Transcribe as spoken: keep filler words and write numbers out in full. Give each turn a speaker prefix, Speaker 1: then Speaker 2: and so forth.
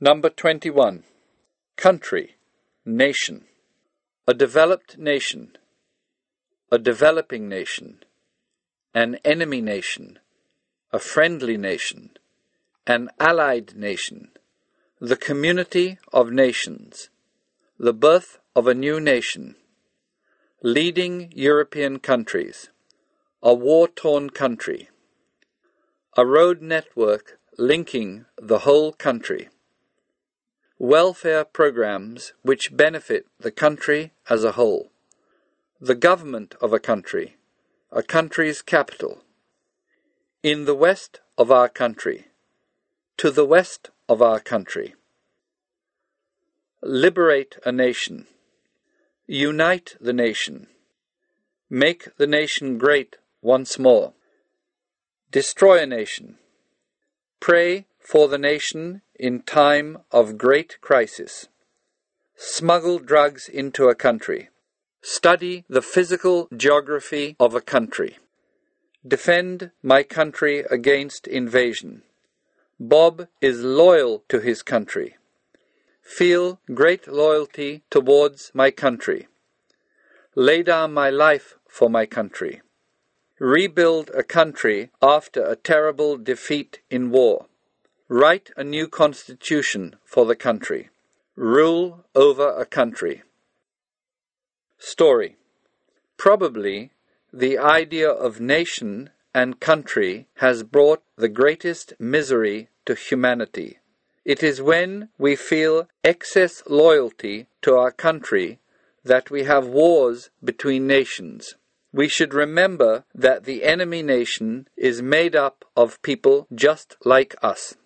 Speaker 1: Number twenty-one. Country, nation. A developed nation, a developing nation, an enemy nation, a friendly nation, an allied nation, the community of nations, the birth of a new nation, leading European countries, a war-torn country, a road network linking the whole country, welfare programs which benefit the country as a whole, the government of a country, a country's capital, in the west of our country, to the west of our country, liberate a nation, unite the nation, make the nation great once more, destroy a nation, pray for the nation in time of great crisis, smuggle drugs into a country, study the physical geography of a country, defend my country against invasion. Bob is loyal to his country. Feel great loyalty towards my country. Lay down my life for my country. Rebuild a country after a terrible defeat in war. Write a new constitution for the country. Rule over a country. Story. Probably the idea of nation and country has brought the greatest misery to humanity. It is when we feel excess loyalty to our country that we have wars between nations. We should remember that the enemy nation is made up of people just like us.